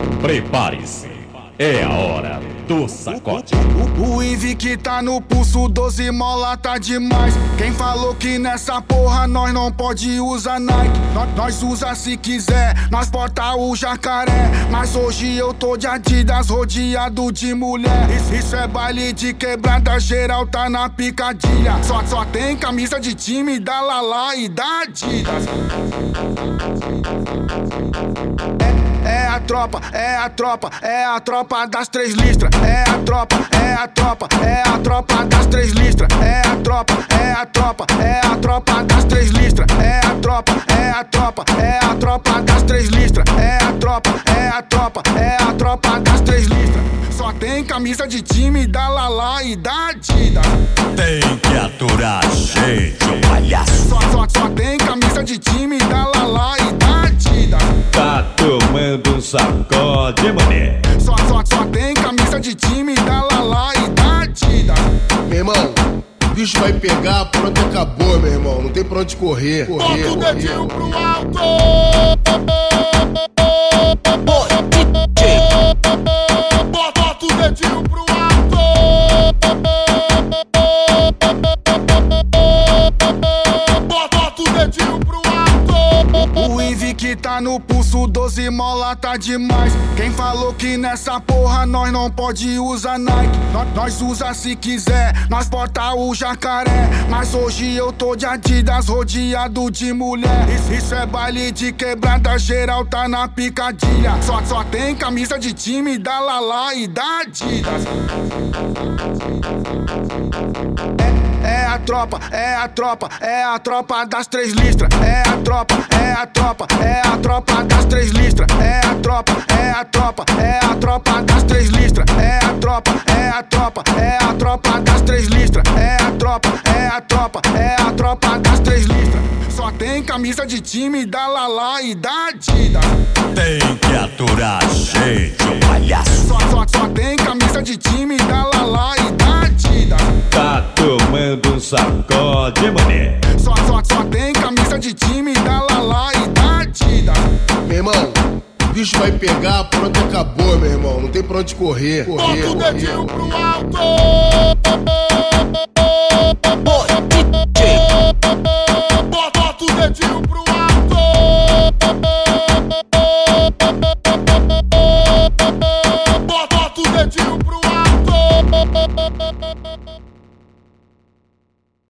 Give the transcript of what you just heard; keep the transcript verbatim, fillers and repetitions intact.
Prepare-se, é a hora do sacode. O, o, o I V que tá no pulso, doze mola tá demais. Quem falou que nessa porra nós não pode usar Nike? Nós, nós usa se quiser, nós porta o jacaré. Mas hoje eu tô de Adidas, rodeado de mulher. Isso, isso é baile de quebrada, geral tá na picadilha. Só, só tem camisa de time da Lala e da Adidas. É, é a tropa, é a tropa, é a tropa das três listras. É a tropa, é a tropa, é a tropa das três listras. É a tropa, é a tropa, é a tropa das três listras. É a tropa, é a tropa, é a tropa das três listras. É a tropa, é a tropa, é a tropa das três listras. Só tem camisa de time da Lala e da Adidas. Tem que aturar a gente, ô palhaço. Só, só, só tem camisa de time da Lala e da Adidas. Tá tomando um sacode, mané. Só, só, só tem camisa de time da Lala e da Adidas. Meu irmão, o bicho vai pegar, pronto, acabou, meu irmão. Não tem pra onde correr. correr Bota o dedinho pro alto. Bota o dedinho pro alto. Bota o dedinho pro alto. O I V que tá no pulso, doze mola tá demais. Quem falou que nessa porra nós não pode usar Nike? Nós, nós usa se quiser, nós porta o jacaré. Mas hoje eu tô de Adidas, rodeado de mulher. Isso, isso é baile de quebrada, geral tá na picadilha. Só, só tem camisa de time da Lala e da Adidas. É, é a tropa, é a tropa, é a tropa das três listras. É a tropa, é a tropa, é a tropa das três listras. É a tropa, é a tropa, é a tropa das três listras. É a tropa, é a tropa, é a tropa das três listras. É a tropa, é a tropa, é a tropa das três listras. Só tem camisa de time da Lala e da Adidas. Tem que aturar a gente, ô palhaço. Só, só, só tem camisa de time da Lala e da Adidas. Tá tomando um sacode, mané. Só, só, só tem camisa de time da Lala e da Adidas. Meu irmão, o bicho vai pegar, pronto, acabou, meu irmão. Não tem pra onde correr. correr Bota o dedinho correr. pro alto.